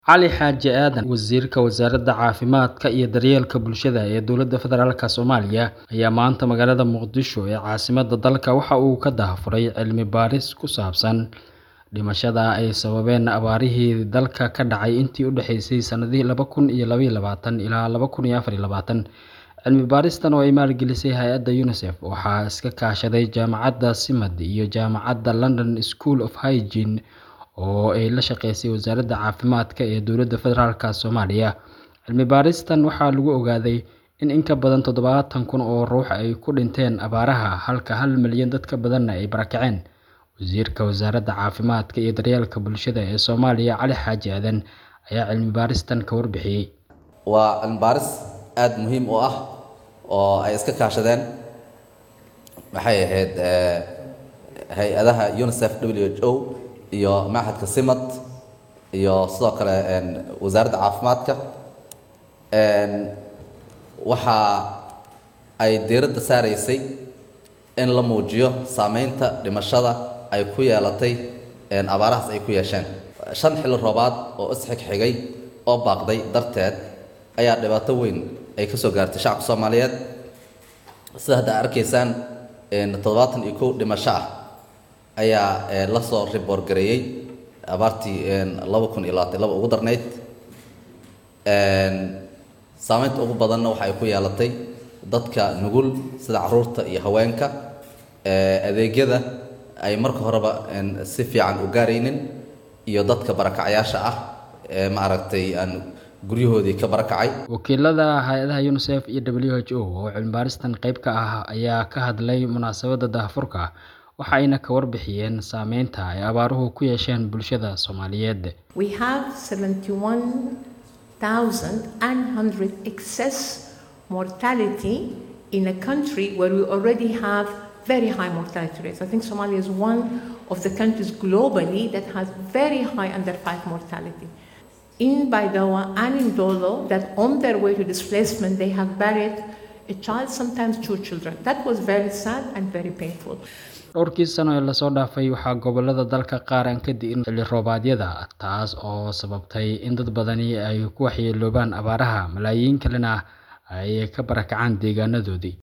Cali Xaaji Aadan, Wasiirka Wasaaradda Caafimaadka iyo Daryeelka Bulshada ee Dowladda Federaalka Soomaaliya, ayaa maanta magaalada Muqdisho ee caasimadda dalka waxa uu ka daahfuray cilmi baaris ku saabsan dhimashada ay sababeen abaarihii dalka ka dhacay intii u dhaxaysay sanadihii 2022 ilaa 2024. Cilmi baaristan oo ay maalgelisay hay'adda UNICEF waxaa iska kaashaday Jaamacadda SIMAD iyo Jaamacadda London School of Hygiene oo ay la shaqeysay Wasaaradda Caafimaadka ee Dowladda Federaalka Soomaaliya. Cilmi baaristan waxaa lagu ogaaday in ka badan 70,000 oo ruux ay ku dhinteen abaaraha, halka 1 milyan dad ka badanna ay barakaceen. Wasiirka Wasaaradda Caafimaadka iyo Daryeelka Bulshada ee Soomaaliya, Cali Xaaji Aadan, ayaa cilmi baaristan ka warbixiyay. Waa cilmi baaris aad muhiim u ah oo ay iska kaashadeen maxay ahayd hay'adaha UNICEF, WHO iyo Machadka SIMAD iyo sidoo kale Wasaaradda Caafimaadka. Waxa ay diiradda saaraysay in la muujiyo saameynta dhimashada ay ku yeelatay abaarahaas ay ku yeesheen 5 xilli roobaad oo isxigxigay oo baaqday darteed ayaa dhibaato weyn ay ka soo gaartay shacabka Soomaaliyeed. sida hadda arkaysaan 71 dhimasho ah ayaa la soo report gareeyay abaartii 2022 ugu darneyd. Saameynta ugu badanna waxa ay ku yeelatay dadka nugul sida carruurta iyo haweenka. Adeegyada ay marka horeba si fiican u gaaraynin iyo dadka barakacayaasha ah maaragtay aan guryahoodii ka barakacay. Wakiilada hay'adaha UNICEF iyo WHO oo cilmi baaristan qayb ka ah ayaa ka hadlay munaasabadda daahfurka, waxayna ka warbixiyeen saameynta ay abaaruhu ku yeesheen bulshada Soomaaliyeed. We have 71,100 excess mortality in a country where we already have very high mortality rates. I think Somalia is one of the countries globally that has very high under 5 mortality. In Baidoa and in Dolo, that on their way to displacement, they have buried a child, sometimes 2 children. That was very sad and very painful. Dhowrkii sano ee lasoo dhaafay waxaa gobollada dalka qaar aan ka di'in xilli roobaadyada, taas oo sababtay in dad badani ay ku waxyeeloobaan abaaraha, malaayiin kalena ay ka barakacaan deegaanadoodii.